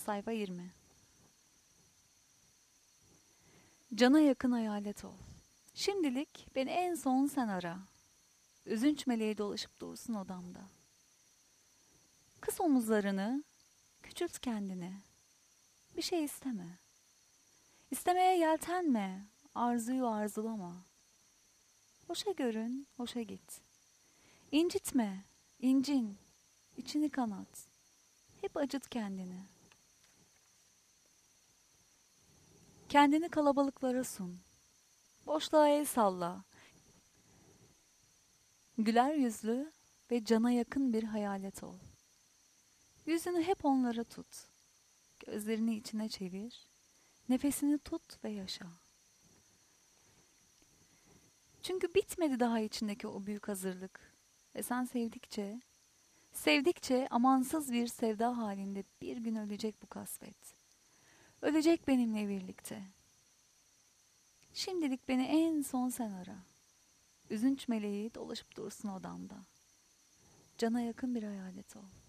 Sayfa 20. Cana yakın hayalet ol. Şimdilik beni en son sen ara. Üzünç meleği dolaşıp dursun odamda. Kıs omuzlarını, küçült kendini. Bir şey isteme. İstemeye yeltenme, arzuyu arzulama. Hoşa görün, hoşa git. İncitme, incin, içini kanat. Hep acıt kendini. Kendini kalabalıklara sun. Boşluğa el salla. Güler yüzlü ve cana yakın bir hayalet ol. Yüzünü hep onlara tut. Gözlerini içine çevir. Nefesini tut ve yaşa. Çünkü bitmedi daha içindeki o büyük hazırlık. Ve sen sevdikçe amansız bir sevda halinde bir gün ölecek bu kasvet. Ölecek benimle birlikte. Şimdilik beni en son sen ara. Üzünç meleği dolaşıp dursun odamda. Cana yakın bir hayalet ol.